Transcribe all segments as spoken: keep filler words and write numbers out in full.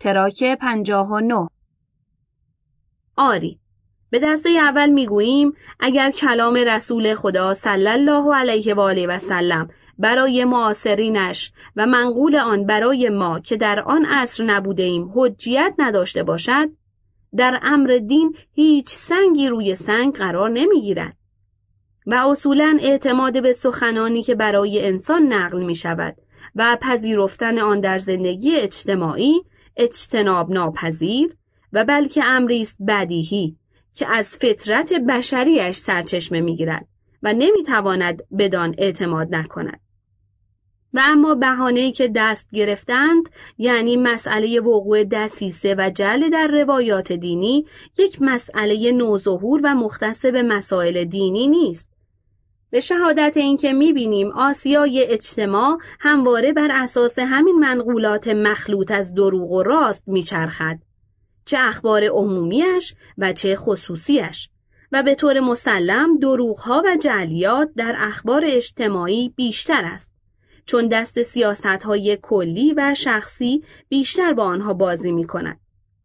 تراک پنجاه و نه. آری، به دسته اول میگوییم اگر کلام رسول خدا صلی الله علیه و آله و سلم برای معاصرینش و منقول آن برای ما که در آن عصر نبودیم حجیت نداشته باشد، در امر دین هیچ سنگی روی سنگ قرار نمیگیرد و اصولاً اعتماد به سخنانی که برای انسان نقل می شود و پذیرفتن آن در زندگی اجتماعی اجتناب ناپذیر و بلکه امری است بدیهی که از فطرت بشریش سرچشمه می‌گیرد و نمی‌تواند بدان اعتماد نکند. و اما بهانه‌ای که دست گرفتند، یعنی مسئله وقوع دسیسه و جعل در روایات دینی، یک مسئله نوظهور و مختص به مسائل دینی نیست. به شهادت این که می‌بینیم آسیای اجتماع همواره بر اساس همین منقولات مخلوط از دروغ و راست می‌چرخد، چه اخبار عمومیش و چه خصوصیش، و به طور مسلم دروغ‌ها و جعلیات در اخبار اجتماعی بیشتر است، چون دست سیاست‌های کلی و شخصی بیشتر با آنها بازی می‌کند.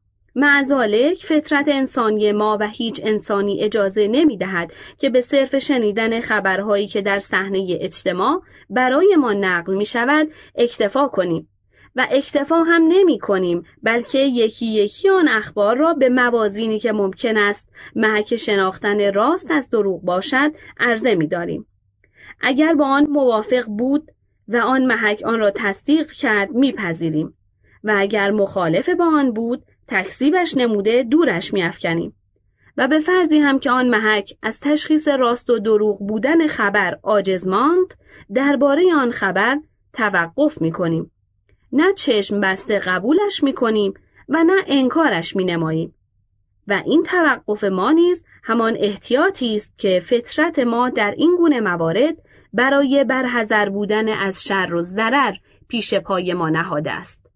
معذالک فطرت انسانی ما و هیچ انسانی اجازه نمی‌دهد که به صرف شنیدن خبرهایی که در صحنه اجتماع برای ما نقل می‌شود اکتفا کنیم. و اکتفا هم نمی کنیم، بلکه یکی یکی آن اخبار را به موازینی که ممکن است محک شناختن راست از دروغ باشد عرضه می داریم. اگر با آن موافق بود و آن محک آن را تصدیق کرد میپذیریم و اگر مخالف با آن بود تکذیبش نموده دورش میافکنیم و به فرضی هم که آن محک از تشخیص راست و دروغ بودن خبر عاجز ماند، درباره آن خبر توقف میکنیم. نه چشم بسته قبولش میکنیم و نه انکارش مینماییم. و این توقف ما نیز همان احتیاطی است که فطرت ما در این گونه موارد برای برحذر بودن از شر و ضرر پیش پای ما نهاده است.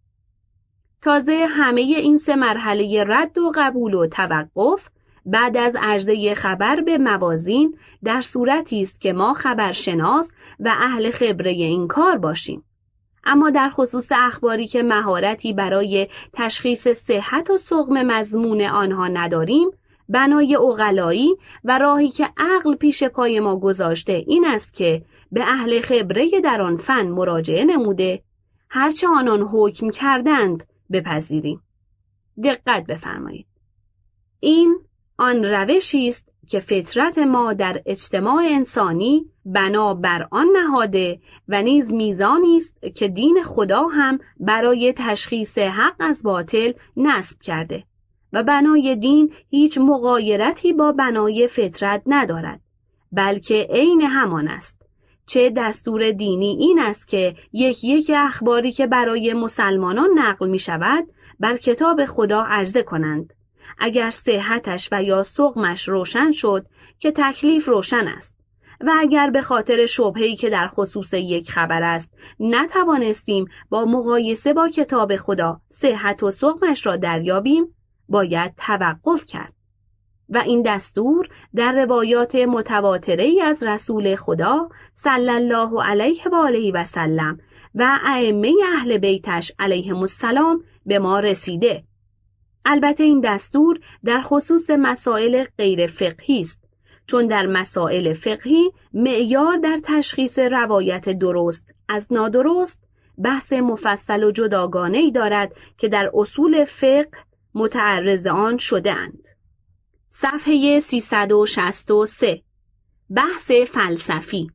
تازه همه این سه مرحله رد و قبول و توقف بعد از عرضه خبر به موازین در صورتی است که ما خبرشناس و اهل خبره این کار باشیم. اما در خصوص اخباری که مهارتی برای تشخیص صحت و سقم مضمون آنها نداریم، بنای عقلایی و راهی که عقل پیش پای ما گذاشته این است که به اهل خبره در آن فن مراجعه نموده، هرچه آنان حکم کردند بپذیریم. دقت بفرمایید. این آن روشی است که فطرت ما در اجتماع انسانی بنا بر آن نهاده و نیز میزانی است که دین خدا هم برای تشخیص حق از باطل نصب کرده و بنای دین هیچ مغایرتی با بنای فطرت ندارد، بلکه عین همان است. چه دستور دینی این است که یک یک اخباری که برای مسلمانان نقل می شود بر کتاب خدا عرضه کنند. اگر صحتش و یا سقمش روشن شد که تکلیف روشن است و اگر به خاطر شبهه‌ای که در خصوص یک خبر است نتوانستیم با مقایسه با کتاب خدا صحت و سقمش را دریابیم، باید توقف کرد. و این دستور در روایات متواتره‌ای از رسول خدا صلی الله علیه و آله و سلم و ائمه اهل بیتش علیهم السلام به ما رسیده. البته این دستور در خصوص مسائل غیر فقهی است، چون در مسائل فقهی معیار در تشخیص روایت درست از نادرست بحث مفصل و جداگانه‌ای دارد که در اصول فقه متعرض آن شده‌اند. صفحه سیصد و شصت و سه. بحث فلسفی.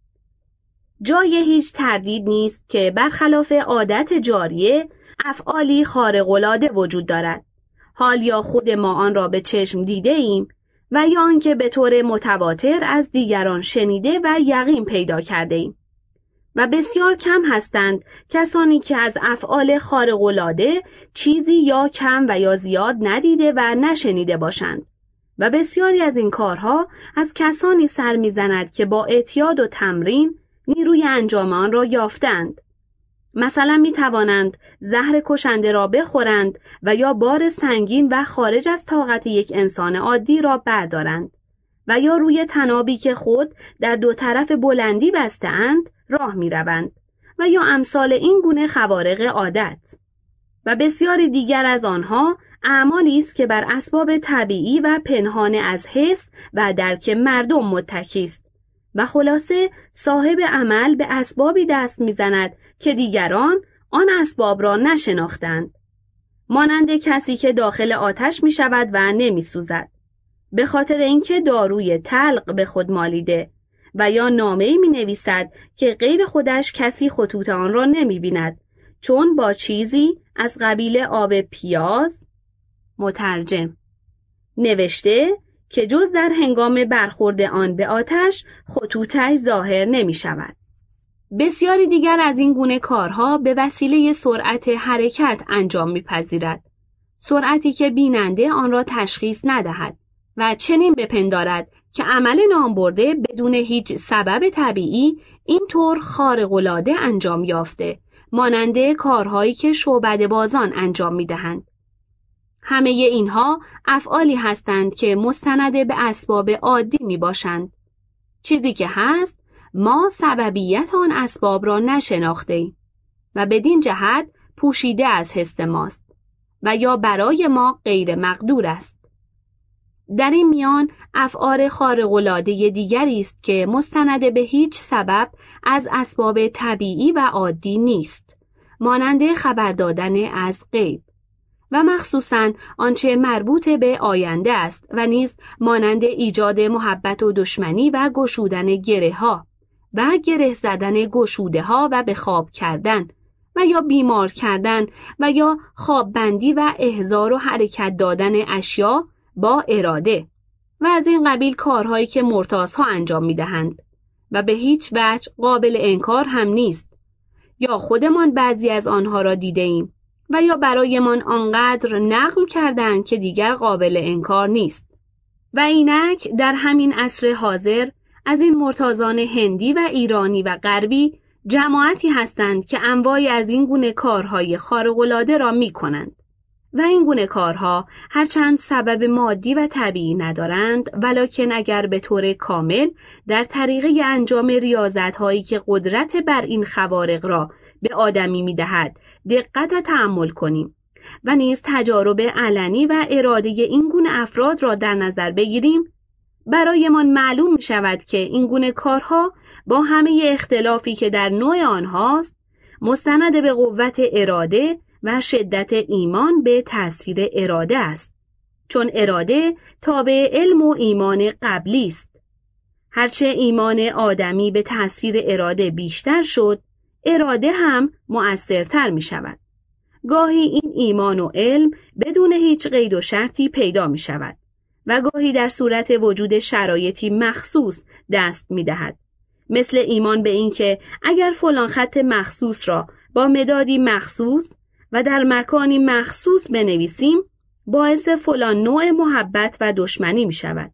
جای هیچ تردید نیست که برخلاف عادت جاریه افعالی خارق‌العاده وجود دارد، حال یا خود ما آن را به چشم دیده ایم و یا آنکه به طور متواتر از دیگران شنیده و یقین پیدا کرده ایم. و بسیار کم هستند کسانی که از افعال خارق‌العاده چیزی یا کم و یا زیاد ندیده و نشنیده باشند. و بسیاری از این کارها از کسانی سر می‌زند که با اعتیاد و تمرین نیروی انجام آن را یافتند. مثلا می توانند زهر کشنده را بخورند و یا بار سنگین و خارج از طاقت یک انسان عادی را بردارند و یا روی طنابی که خود در دو طرف بلندی بسته‌اند راه می روند و یا امثال این گونه خوارق عادت. و بسیاری دیگر از آنها اعمالی است که بر اسباب طبیعی و پنهان از حس و درک مردم متکی است و خلاصه صاحب عمل به اسبابی دست می‌زند که دیگران آن اسباب را نشناختند، مانند کسی که داخل آتش می‌شود و نمی‌سوزد به خاطر اینکه داروی تلق به خود مالیده و یا نامه‌ای می‌نویسد که غیر خودش کسی خطوط آن را نمی‌بیند چون با چیزی از قبیل آب پیاز مترجم نوشته که جز در هنگام برخورد آن به آتش خطوطش ظاهر نمی شود. بسیاری دیگر از این گونه کارها به وسیله سرعت حرکت انجام می پذیرد. سرعتی که بیننده آن را تشخیص ندهد و چنین بپندارد که عمل نامبرده بدون هیچ سبب طبیعی اینطور خارق‌العاده انجام یافته، مانند کارهایی که شعبده بازان انجام می دهند. همه اینها افعالی هستند که مستند به اسباب عادی می باشند. چیزی که هست ما سببیت آن اسباب را نشناخته ایم و بدین جهت پوشیده از حس ماست و یا برای ما غیر مقدور است. در این میان افعال خارق‌العاده دیگری است که مستند به هیچ سبب از اسباب طبیعی و عادی نیست، مانند خبر دادن از غیب و مخصوصاً آنچه مربوط به آینده است و نیز مانند ایجاد محبت و دشمنی و گشودن گره ها و گره زدن گشوده ها و به خواب کردن و یا بیمار کردن و یا خواب بندی و احضار و حرکت دادن اشیا با اراده و از این قبیل کارهایی که مرتازها انجام می دهند و به هیچ وجه قابل انکار هم نیست، یا خودمان بعضی از آنها را دیده ایم و یا برایمان آنقدر نقل کردند که دیگر قابل انکار نیست. و اینک در همین عصر حاضر از این مرتازان هندی و ایرانی و غربی جماعتی هستند که انواعی از این گونه کارهای خارق‌العاده را می کنند و این گونه کارها هرچند سبب مادی و طبیعی ندارند، ولکن اگر به طور کامل در طریقه انجام ریاضت‌هایی که قدرت بر این خوارق را به آدمی می‌دهد دقت و تأمل کنیم و نیز تجارب علنی و اراده این گونه افراد را در نظر بگیریم، برایمان معلوم می‌شود که این گونه کارها با همه اختلافی که در نوع آنهاست مستند به قوت اراده و شدت ایمان به تأثیر اراده است، چون اراده تابع علم و ایمان قبلی است. هرچه ایمان آدمی به تأثیر اراده بیشتر شد، اراده هم مؤثرتر می شود. گاهی این ایمان و علم بدون هیچ قید و شرطی پیدا می شود و گاهی در صورت وجود شرایطی مخصوص دست می دهد. مثل ایمان به این که اگر فلان خط مخصوص را با مدادی مخصوص و در مکانی مخصوص بنویسیم باعث فلان نوع محبت و دشمنی می شود.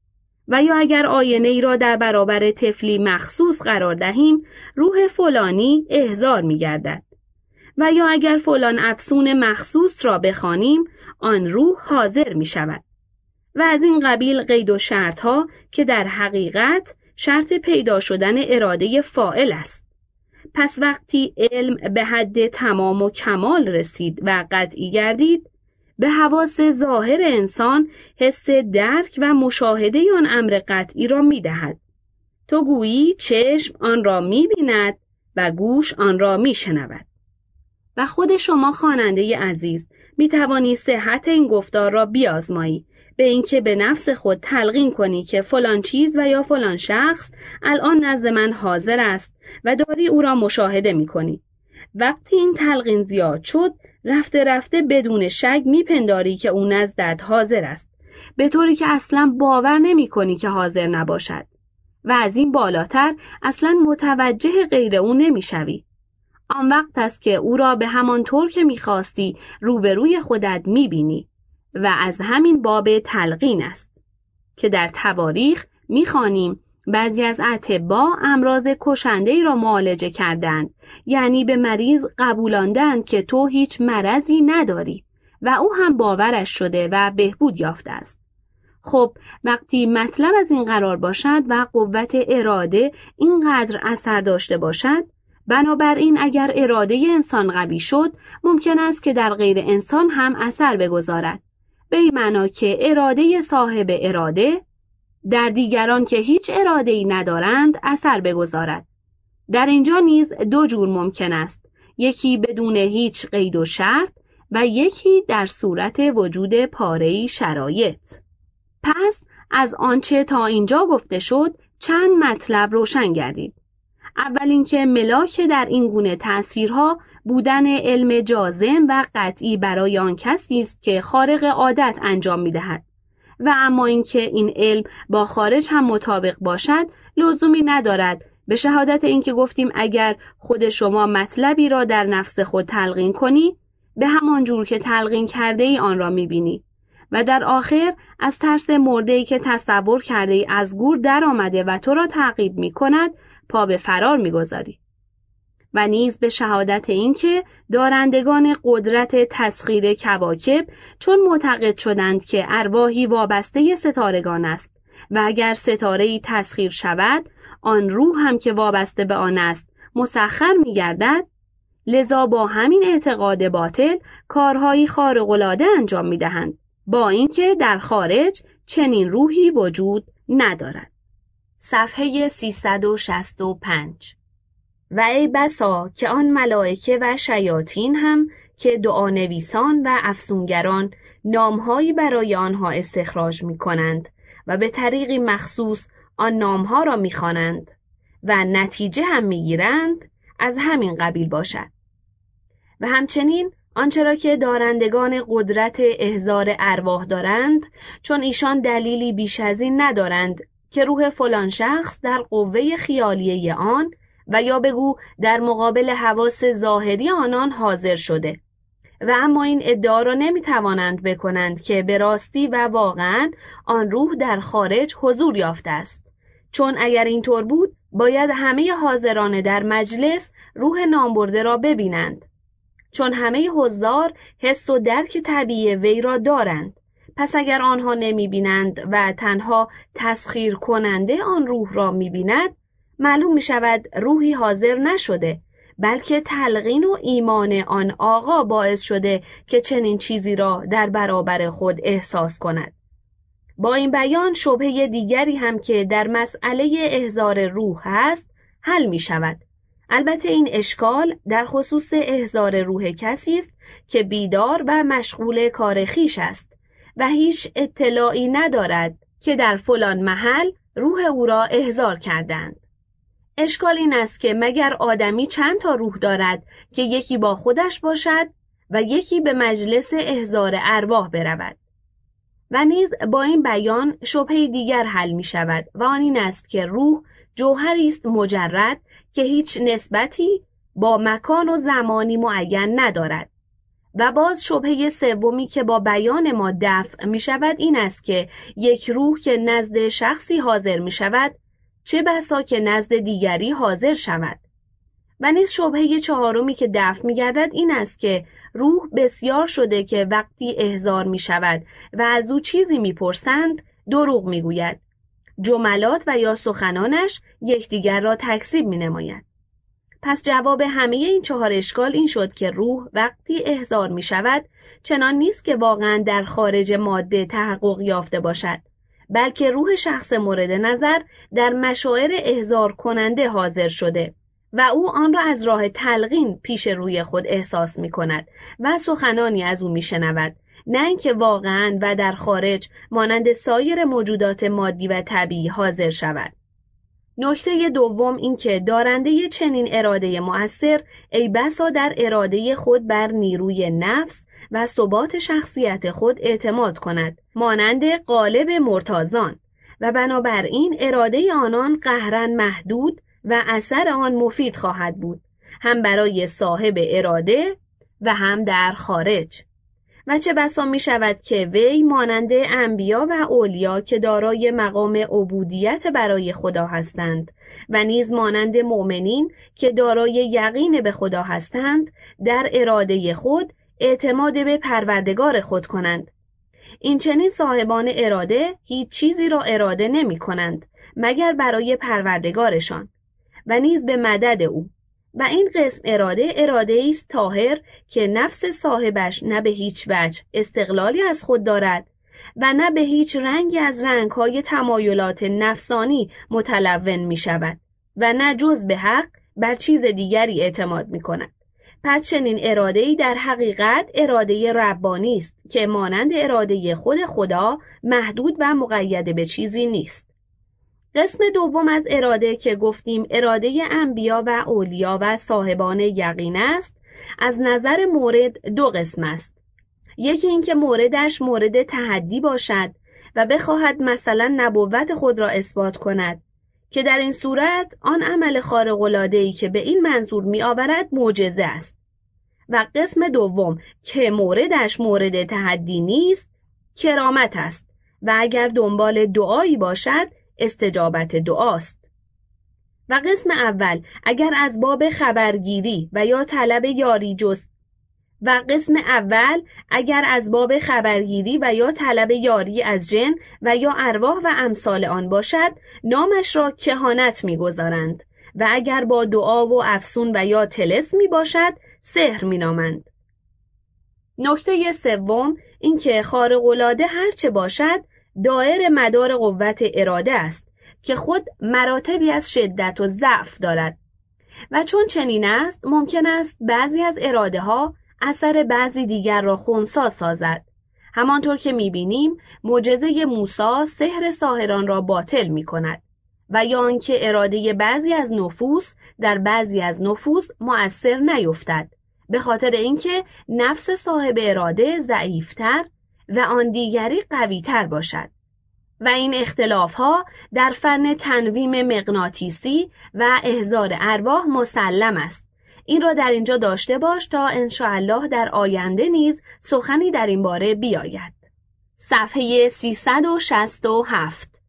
و یا اگر آینه ای را در برابر طفلی مخصوص قرار دهیم روح فلانی احضار می گردد. و یا اگر فلان افسون مخصوص را بخوانیم آن روح حاضر می شود. و از این قبیل قید و شرط ها که در حقیقت شرط پیدا شدن اراده فاعل است. پس وقتی علم به حد تمام و کمال رسید و قطعی گردید، به حواس ظاهر انسان حس درک و مشاهده آن امر قطعی را می دهد. تو گویی چشم آن را می بیند و گوش آن را می شنود. و خود شما خواننده عزیز می توانی صحت این گفتار را بیازمایی، به اینکه به نفس خود تلقین کنی که فلان چیز و یا فلان شخص الان نزد من حاضر است و داری او را مشاهده می کنی. وقتی این تلقین زیاد شد، رفته رفته بدون شک میپنداری که او نزدت حاضر است، به طوری که اصلا باور نمی کنی که حاضر نباشد و از این بالاتر اصلا متوجه غیر او نمی شوی. آن وقت است که او را به همان طور که میخواستی روبروی خودت میبینی و از همین باب تلقین است که در تواریخ میخوانیم بعضی از اطباء امراض کشنده‌ای را معالجه کردند، یعنی به مریض قبولاندند که تو هیچ مرضی نداری و او هم باورش شده و بهبود یافته است. خب وقتی مطلب از این قرار باشد و قوت اراده اینقدر اثر داشته باشد، بنابراین اگر اراده انسان قوی شد، ممکن است که در غیر انسان هم اثر بگذارد. به این معنا که اراده صاحب اراده در دیگران که هیچ اراده‌ای ندارند اثر بگذارد. در اینجا نیز دو جور ممکن است، یکی بدون هیچ قید و شرط و یکی در صورت وجود پاره‌ای شرایط. پس از آنچه تا اینجا گفته شد چند مطلب روشن گردید. اول اینکه ملاک در این گونه تأثیرها بودن علم جازم و قطعی برای آن کسی است که خارق عادت انجام می‌دهد و اما اینکه این علم با خارج هم مطابق باشد لزومی ندارد. به شهادت اینکه گفتیم اگر خود شما مطلبی را در نفس خود تلقین کنی، به همان جور که تلقین کرده ای آن را می‌بینی و در آخر از ترس مرده‌ای که تصور کرده ای از گور در آمده و تو را تعقیب می‌کند پا به فرار می‌گذاری. و نیز به شهادت اینکه دارندگان قدرت تسخیر کواکب چون معتقد شدند که ارواحی وابسته ستارگان است و اگر ستاره‌ای تسخیر شود آن روح هم که وابسته به آن است مسخر می‌گردد، لذا با همین اعتقاد باطل کارهایی خارق‌العاده انجام می‌دهند، با اینکه در خارج چنین روحی وجود ندارد. صفحه سیصد و شصت و پنج. و ای بسا که آن ملائکه و شیاطین هم که دعانویسان و افسونگران نامهایی برای آنها استخراج می کنند و به طریقی مخصوص آن نامها را می خوانند و نتیجه هم می گیرند از همین قبیل باشد. و همچنین آنچه را که دارندگان قدرت احضار ارواح دارند، چون ایشان دلیلی بیش از این ندارند که روح فلان شخص در قوه خیالیه آن و یا بگو در مقابل حواس ظاهری آنان حاضر شده و اما این ادعا را نمیتوانند بکنند که به راستی و واقعا آن روح در خارج حضور یافته است، چون اگر اینطور بود باید همه حاضران در مجلس روح نامبرده را ببینند، چون همه حضار حس و درک طبیعی وی را دارند. پس اگر آنها نمی بینند و تنها تسخیر کننده آن روح را می بیند، معلوم می شود روحی حاضر نشده، بلکه تلقین و ایمان آن آقا باعث شده که چنین چیزی را در برابر خود احساس کند. با این بیان شبهه دیگری هم که در مسئله احضار روح هست حل می شود. البته این اشکال در خصوص احضار روح کسی است که بیدار و مشغول کار خویش است و هیچ اطلاعی ندارد که در فلان محل روح او را احضار کردند. اشکال این است که مگر آدمی چند تا روح دارد که یکی با خودش باشد و یکی به مجلس احضار ارواح برود. و نیز با این بیان شبهه دیگر حل می شود و آن این است که روح جوهری است مجرد که هیچ نسبتی با مکان و زمانی معین ندارد. و باز شبهه سومی که با بیان ما دفع می شود این است که یک روح که نزد شخصی حاضر می شود چه بسا که نزد دیگری حاضر شود. و نیز شبهه چهارمی که دفع می گردد این است که روح بسیار شده که وقتی احضار می شود و از او چیزی می پرسند دروغ می گوید. جملات و یا سخنانش یکدیگر را تکذیب می نماید. پس جواب همه این چهار اشکال این شد که روح وقتی احضار می شود چنان نیست که واقعا در خارج ماده تحقق یافته باشد، بلکه روح شخص مورد نظر در مشاعر احضار کننده حاضر شده و او آن را از راه تلقین پیش روی خود احساس می کند و سخنانی از او می شنود، نه اینکه واقعا و در خارج مانند سایر موجودات مادی و طبیعی حاضر شود. نکته دوم این که دارنده چنین اراده مؤثر ای بسا در اراده خود بر نیروی نفس و ثبات شخصیت خود اعتماد کند، مانند غالب مرتازان، و بنابراین اراده آنان قهراً محدود و اثر آن مفید خواهد بود، هم برای صاحب اراده و هم در خارج. و چه بسا می شود که وی مانند انبیا و اولیا که دارای مقام عبودیت برای خدا هستند و نیز مانند مؤمنین که دارای یقین به خدا هستند در اراده خود اعتماد به پروردگار خود کنند. این چنین صاحبان اراده هیچ چیزی را اراده نمی کنند مگر برای پروردگارشان و نیز به مدد او و این قسم اراده اراده است طاهر که نفس صاحبش نه به هیچ وجه استقلالی از خود دارد و نه به هیچ رنگی از رنگ‌های تمایلات نفسانی متلون می شود و نه جز به حق بر چیز دیگری اعتماد می کند. پس چنین اراده‌ای در حقیقت اراده ربانی است که مانند اراده خود خدا محدود و مقید به چیزی نیست. قسم دوم از اراده که گفتیم اراده انبیا و اولیا و صاحبان یقین است، از نظر مورد دو قسم است. یکی این که موردش مورد تحدی باشد و بخواهد مثلا نبوت خود را اثبات کند که در این صورت آن عمل خارق‌العاده‌ای که به این منظور می آورد معجزه است. و قسم دوم که موردش مورد تحدی نیست کرامت است و اگر دنبال دعایی باشد استجابت دعاست. و قسم اول اگر از باب خبرگیری و یا طلب یاری جست و قسم اول اگر از باب خبرگیری و یا طلب یاری از جن و یا ارواح و امثال آن باشد نامش را کهانت می‌گذارند و اگر با دعا و افسون و یا طلسم می باشد سحر می‌نامند. نکته سوم این که خارق‌العاده هرچه باشد دائر مدار قوت اراده است که خود مراتبی از شدت و ضعف دارد و چون چنین است ممکن است بعضی از اراده ها اثر بعضی دیگر را خنثی سازد. همانطور که می‌بینیم معجزه موسی سحر ساحران را باطل می‌کند و یا آنکه اراده بعضی از نفوس در بعضی از نفوس مؤثر نیفتد به خاطر اینکه نفس صاحب اراده ضعیفتر و آن دیگری قوی‌تر باشد. و این اختلاف‌ها در فن تنویم مغناطیسی و احضار ارواح مسلم است. این را در اینجا داشته باش تا انشاءالله در آینده نیز سخنی در این باره بیاید. صفحه سیصد و شصت و هفت.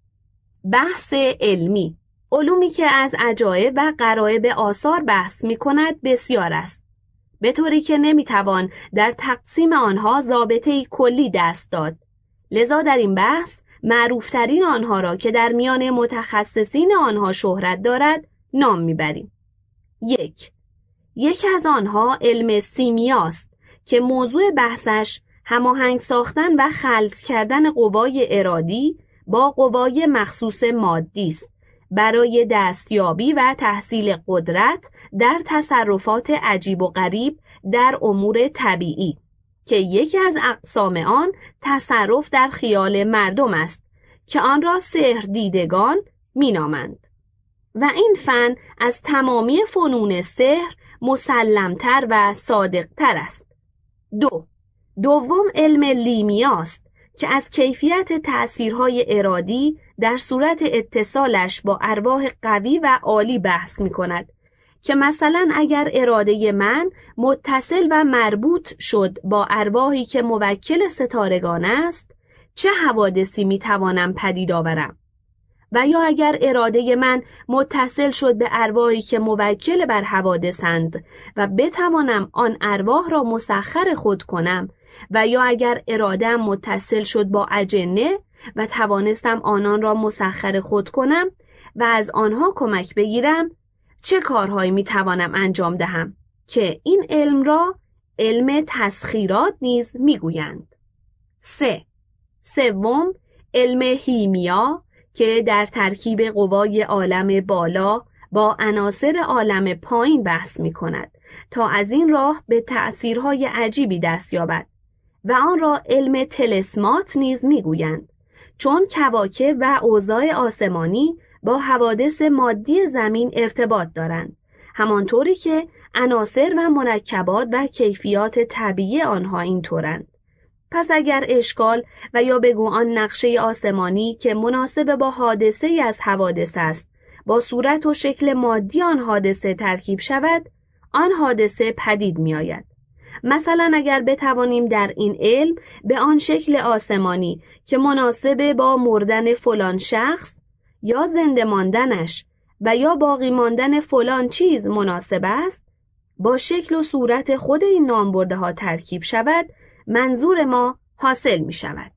بحث علمی. علومی که از عجایب و غرایب آثار بحث می کند بسیار است، به طوری که نمی توان در تقسیم آنها ضابطه‌ای کلی دست داد. لذا در این بحث معروفترین آنها را که در میان متخصصین آنها شهرت دارد نام میبریم. یک یکی از آنها علم سیمیاست که موضوع بحثش هماهنگ ساختن و خلط کردن قوای ارادی با قوای مخصوص مادی است برای دستیابی و تحصیل قدرت در تصرفات عجیب و غریب در امور طبیعی که یکی از اقسام آن تصرف در خیال مردم است که آن را سحر دیدگان مینامند و این فن از تمامی فنون سحر مسلمتر و صادقتر است. دو دوم علم لیمیاست که از کیفیت تأثیرهای ارادی در صورت اتصالش با ارواح قوی و عالی بحث می کند که مثلا اگر اراده من متصل و مربوط شد با ارواحی که موکل ستارگان است چه حوادثی می توانم پدید آورم، و یا اگر اراده من متصل شد به ارواحی که موکل بر حوادثند و بتوانم آن ارواح را مسخر خود کنم، و یا اگر اراده‌ام متصل شد با اجنه و توانستم آنان را مسخر خود کنم و از آنها کمک بگیرم، چه کارهایی می توانم انجام دهم که این علم را علم تسخیرات نیز می گویند. سه سوم علم هیمیا که در ترکیب قوای عالم بالا با عناصر عالم پایین بحث می کند تا از این راه به تأثیرهای عجیبی دست یابد و آن را علم طلسمات نیز می گویند چون کواکب و اوضاع آسمانی با حوادث مادی زمین ارتباط دارند، همانطوری که عناصر و مرکبات و کیفیات طبیعی آنها اینطورند. پس اگر اشکال و یا بگو آن نقشه آسمانی که مناسب با حادثه ای از حوادث است با صورت و شکل مادی آن حادثه ترکیب شود، آن حادثه پدید می آید. مثلا اگر بتوانیم در این علم به آن شکل آسمانی که مناسب با مردن فلان شخص یا زنده ماندنش و یا باقی ماندن فلان چیز مناسب است، با شکل و صورت خود این نامبرده ها ترکیب شود، منظور ما حاصل می شود.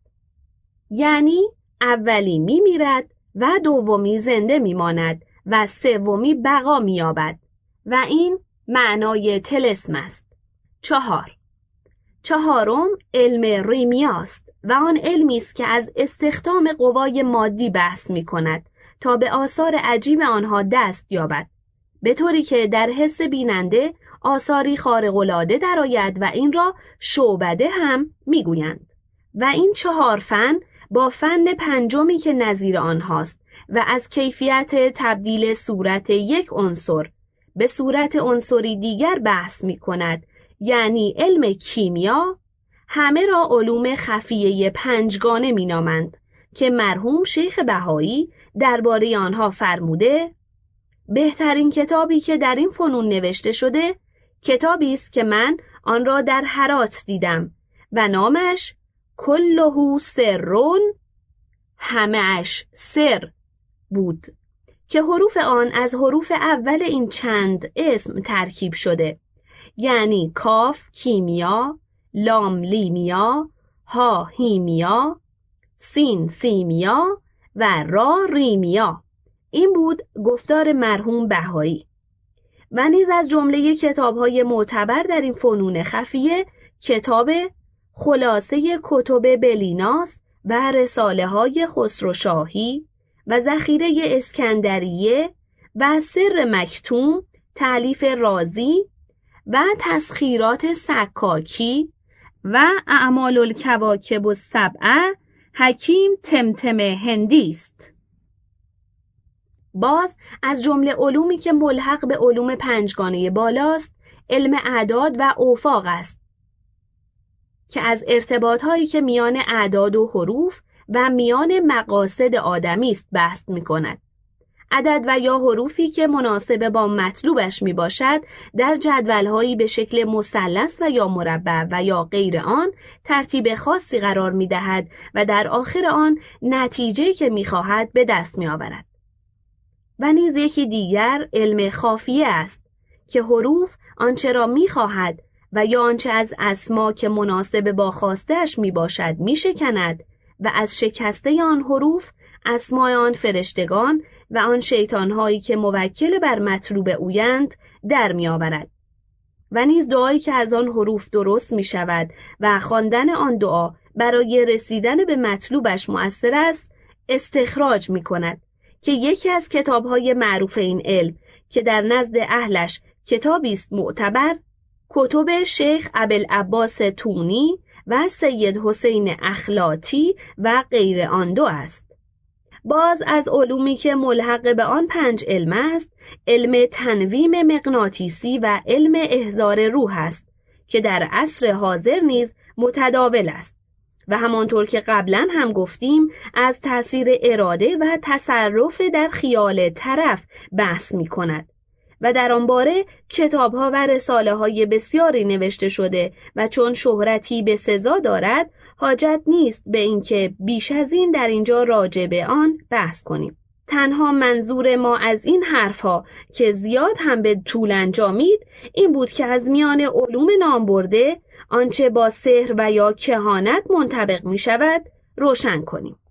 یعنی اولی می میرد و دومی زنده می ماند و سومی بقا می یابد و این معنای طلسم است. چهار. چهارم علم ریمیاست و آن علمی است که از استخدام قوای مادی بحث می کند تا به آثار عجیب آنها دست یابد، به طوری که در حس بیننده آثاری خارق‌العاده درآید و این را شعبده هم میگویند. و این چهار فن با فن پنجمی که نظیر آنهاست و از کیفیت تبدیل صورت یک عنصر به صورت عنصری دیگر بحث می کند، یعنی علم کیمیا، همه را علوم خفیه پنجگانه می نامند که مرحوم شیخ بهایی درباره آنها فرموده: بهترین کتابی که در این فنون نوشته شده کتابی است که من آن را در هرات دیدم و نامش کله سرون، همه اش سر بود، که حروف آن از حروف اول این چند اسم ترکیب شده، یعنی کاف کیمیا، لام لیمیا، ها هیمیا، سین سیمیا و را ریمیا. این بود گفتار مرحوم بهایی. و نیز از جمله کتاب‌های معتبر در این فنون خفیه کتاب خلاصه کتب بلیناس و رساله های خسروشاهی و ذخیره اسکندریه و سر مکتوم تألیف رازی و تسخیرات سکاکی و اعمال الکواکب السبعه حکیم طمطم هندی است. باز از جمله علومی که ملحق به علوم پنجگانه بالاست علم اعداد و اوفاق است که از ارتباطهایی که میان اعداد و حروف و میان مقاصد آدمی است بحث می کند. عدد و یا حروفی که مناسب با مطلوبش می باشد در جدولهایی به شکل مثلث و یا مربع و یا غیر آن ترتیب خاصی قرار می دهد و در آخر آن نتیجه‌ای که می خواهد به دست می آورد. و نیز یکی دیگر علم خافیه است که حروف آنچه را می خواهد و یا آنچه از اسما که مناسب با خواسته‌اش می باشد می شکند و از شکسته آن حروف اسماء آن فرشتگان و آن شیطان‌هایی که موکل بر مطلوب اویند در می آورد. و نیز دعایی که از آن حروف درست می شود و خواندن آن دعا برای رسیدن به مطلوبش مؤثر است استخراج می کند که یکی از کتاب‌های معروف این علم که در نزد اهلش کتابی است معتبر، کتب شیخ ابوالعباس تونی و سید حسین اخلاطی و غیر آن دو است. باز از علومی که ملحق به آن پنج علم است علم تنویم مغناطیسی و علم احضار روح است که در عصر حاضر نیز متداول است و همانطور که قبلا هم گفتیم از تأثیر اراده و تصرف در خیال طرف بحث می کند و در آن باره کتاب‌ها و رساله‌های بسیاری نوشته شده و چون شهرتی به سزا دارد حاجت نیست به اینکه بیش از این در اینجا راجع به آن بحث کنیم. تنها منظور ما از این حرفها که زیاد هم به طول انجامید این بود که از میان علوم نام برده آنچه با سحر و یا کهانت منطبق می شود روشن کنیم.